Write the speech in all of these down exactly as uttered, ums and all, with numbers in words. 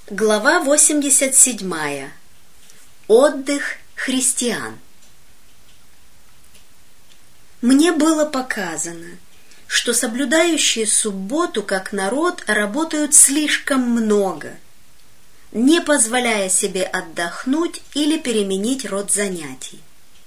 Глава восемьдесят семь. Отдых христиан. Мне было показано, что соблюдающие субботу как народ работают слишком много, не позволяя себе отдохнуть или переменить род занятий.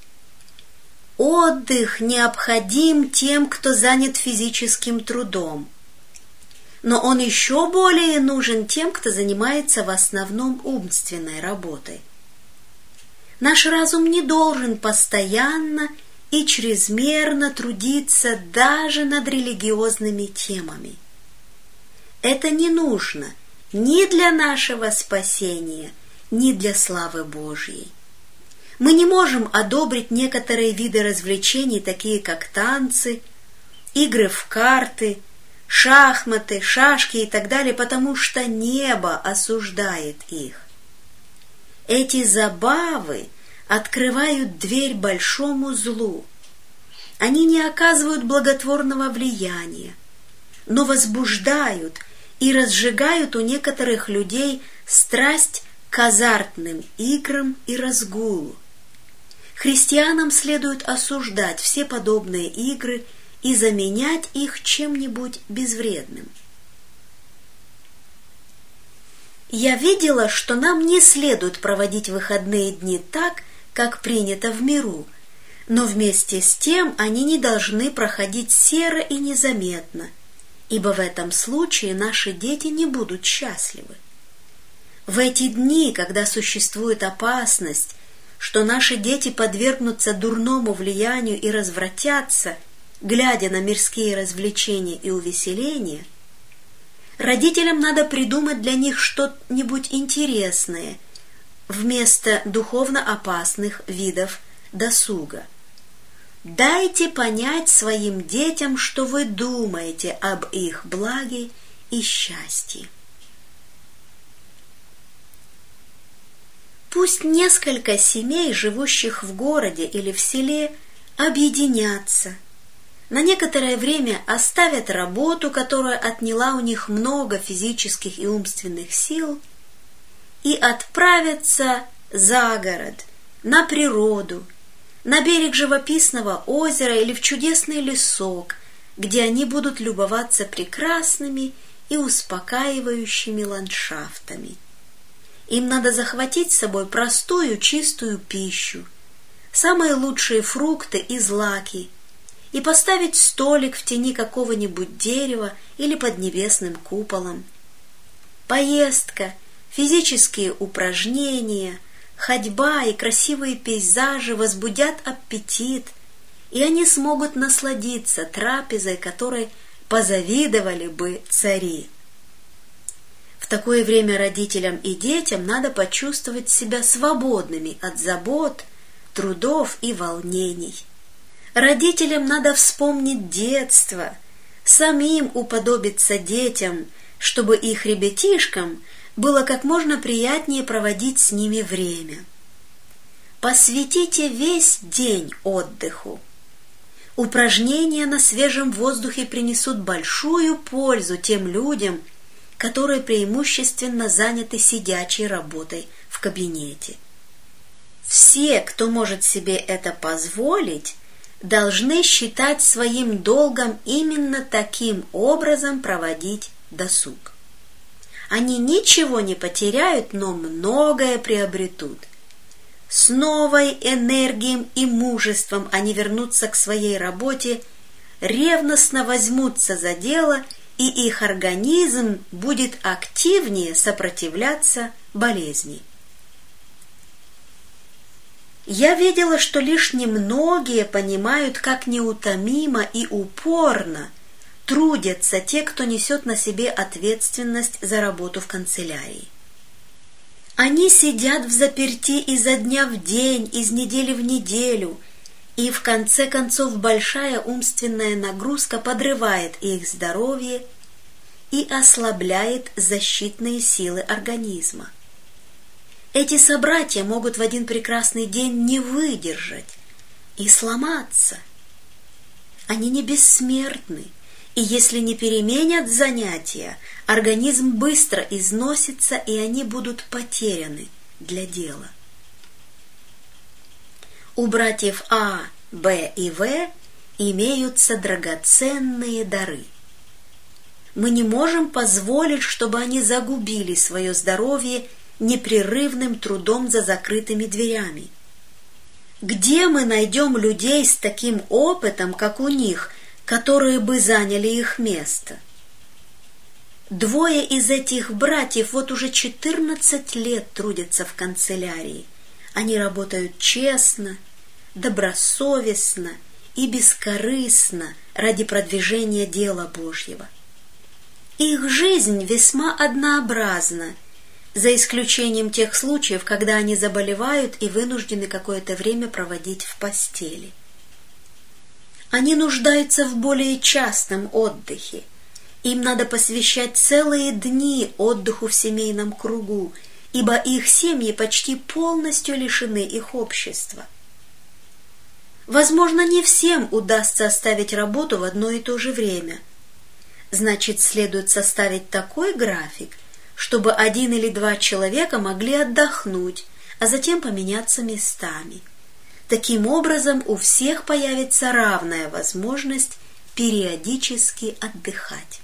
Отдых необходим тем, кто занят физическим трудом, но он еще более нужен тем, кто занимается в основном умственной работой. Наш разум не должен постоянно и чрезмерно трудиться даже над религиозными темами. Это не нужно ни для нашего спасения, ни для славы Божьей. Мы не можем одобрить некоторые виды развлечений, такие как танцы, игры в карты, шахматы, шашки и так далее, потому что небо осуждает их. Эти забавы открывают дверь большому злу. Они не оказывают благотворного влияния, но возбуждают и разжигают у некоторых людей страсть к азартным играм и разгулу. Христианам следует осуждать все подобные игры и заменять их чем-нибудь безвредным. Я видела, что нам не следует проводить выходные дни так, как принято в миру, но вместе с тем они не должны проходить серо и незаметно, ибо в этом случае наши дети не будут счастливы. В эти дни, когда существует опасность, что наши дети подвергнутся дурному влиянию и развратятся, глядя на мирские развлечения и увеселения, родителям надо придумать для них что-нибудь интересное вместо духовно опасных видов досуга. Дайте понять своим детям, что вы думаете об их благе и счастье. Пусть несколько семей, живущих в городе или в селе, объединятся, на некоторое время оставят работу, которая отняла у них много физических и умственных сил, и отправятся за город, на природу, на берег живописного озера или в чудесный лесок, где они будут любоваться прекрасными и успокаивающими ландшафтами. Им надо захватить с собой простую чистую пищу, самые лучшие фрукты и злаки, и поставить столик в тени какого-нибудь дерева или под небесным куполом. Поездка, физические упражнения, ходьба и красивые пейзажи возбудят аппетит, и они смогут насладиться трапезой, которой позавидовали бы цари. В такое время родителям и детям надо почувствовать себя свободными от забот, трудов и волнений. Родителям надо вспомнить детство, самим уподобиться детям, чтобы их ребятишкам было как можно приятнее проводить с ними время. Посвятите весь день отдыху. Упражнения на свежем воздухе принесут большую пользу тем людям, которые преимущественно заняты сидячей работой в кабинете. Все, кто может себе это позволить, должны считать своим долгом именно таким образом проводить досуг. Они ничего не потеряют, но многое приобретут. С новой энергией и мужеством они вернутся к своей работе, ревностно возьмутся за дело, и их организм будет активнее сопротивляться болезни. Я видела, что лишь немногие понимают, как неутомимо и упорно трудятся те, кто несет на себе ответственность за работу в канцелярии. Они сидят взаперти изо дня в день, из недели в неделю, и в конце концов большая умственная нагрузка подрывает их здоровье и ослабляет защитные силы организма. Эти собратья могут в один прекрасный день не выдержать и сломаться. Они не бессмертны, И если не переменят занятия, организм быстро износится, и они будут потеряны для дела. У братьев А, Б и В имеются драгоценные дары. Мы не можем позволить, чтобы они загубили свое здоровье непрерывным трудом за закрытыми дверями. Где мы найдем людей с таким опытом, как у них, которые бы заняли их место? Двое из этих братьев вот уже четырнадцать лет трудятся в канцелярии. Они работают честно, добросовестно и бескорыстно ради продвижения дела Божьего. Их жизнь весьма однообразна, за исключением тех случаев, когда они заболевают и вынуждены какое-то время проводить в постели. Они нуждаются в более частном отдыхе. Им надо посвящать целые дни отдыху в семейном кругу, ибо их семьи почти полностью лишены их общества. Возможно, не всем удастся оставить работу в одно и то же время. Значит, следует составить такой график, чтобы один или два человека могли отдохнуть, а затем поменяться местами. Таким образом, у всех появится равная возможность периодически отдыхать.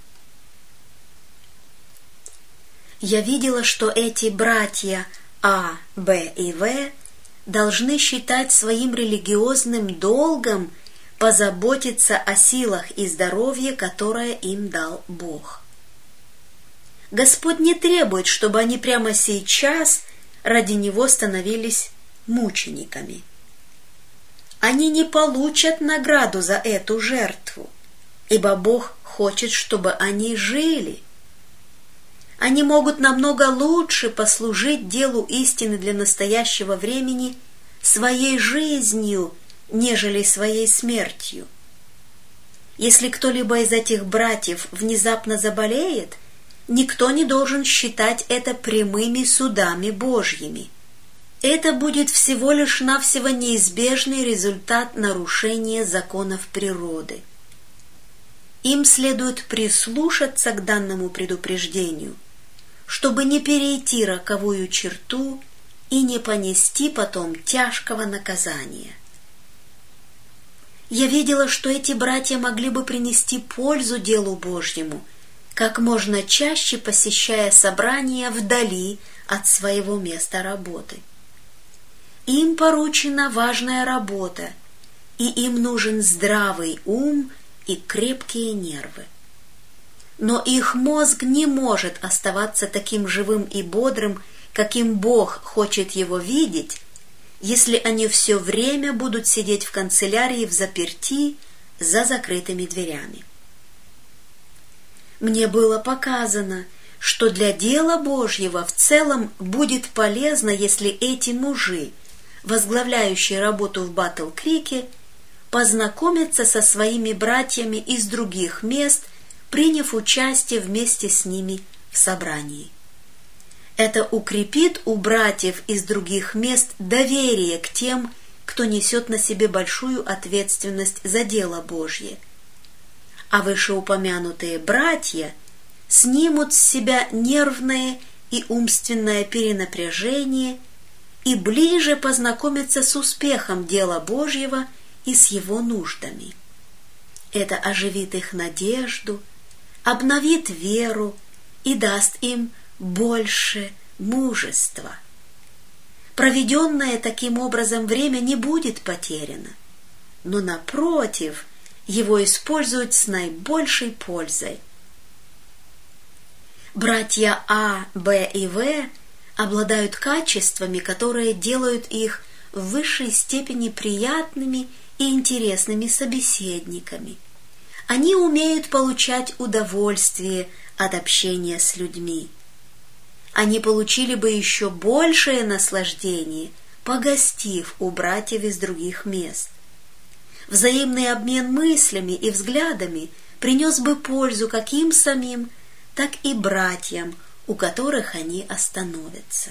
Я видела, что эти братья А, Б и В должны считать своим религиозным долгом позаботиться о силах и здоровье, которое им дал Бог. Господь не требует, чтобы они прямо сейчас ради Него становились мучениками. Они не получат награду за эту жертву, ибо Бог хочет, чтобы они жили. Они могут намного лучше послужить делу истины для настоящего времени своей жизнью, нежели своей смертью. Если кто-либо из этих братьев внезапно заболеет, никто не должен считать это прямыми судами Божьими. Это будет всего лишь навсего неизбежный результат нарушения законов природы. Им следует прислушаться к данному предупреждению, чтобы не перейти роковую черту и не понести потом тяжкого наказания. Я видела, что эти братья могли бы принести пользу делу Божьему, как можно чаще посещая собрания вдали от своего места работы. Им поручена важная работа, и им нужен здравый ум и крепкие нервы. Но их мозг не может оставаться таким живым и бодрым, каким Бог хочет его видеть, если они все время будут сидеть в канцелярии взаперти за закрытыми дверями. Мне было показано, что для дела Божьего в целом будет полезно, если эти мужи, возглавляющие работу в Батл-Крике, познакомятся со своими братьями из других мест, приняв участие вместе с ними в собрании. Это укрепит у братьев из других мест доверие к тем, кто несет на себе большую ответственность за дело Божье. А вышеупомянутые братья снимут с себя нервное и умственное перенапряжение и ближе познакомятся с успехом дела Божьего и с его нуждами. Это оживит их надежду, обновит веру и даст им больше мужества. Проведенное таким образом время не будет потеряно, но, напротив, его используют с наибольшей пользой. Братья А, Б и В обладают качествами, которые делают их в высшей степени приятными и интересными собеседниками. Они умеют получать удовольствие от общения с людьми. Они получили бы еще большее наслаждение, погостив у братьев из других мест. Взаимный обмен мыслями и взглядами принес бы пользу как им самим, так и братьям, у которых они остановятся.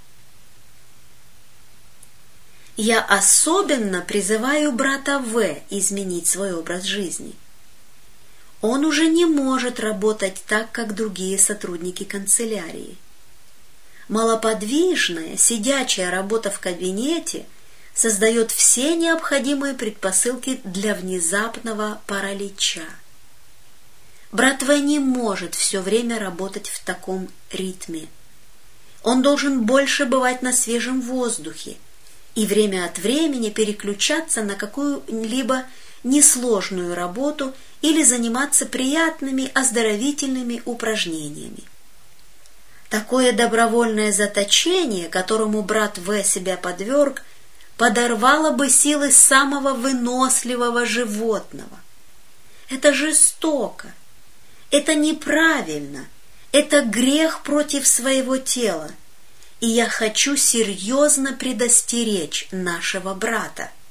Я особенно призываю брата В изменить свой образ жизни. он уже не может работать так, как другие сотрудники канцелярии. Малоподвижная, сидячая работа в кабинете создает все необходимые предпосылки для внезапного паралича. Брат В не может все время работать в таком ритме. Он должен больше бывать на свежем воздухе и время от времени переключаться на какую-либо несложную работу или заниматься приятными оздоровительными упражнениями. Такое добровольное заточение, которому брат В себя подверг, подорвало бы силы самого выносливого животного. Это жестоко, это неправильно, это грех против своего тела, и я хочу серьезно предостеречь нашего брата.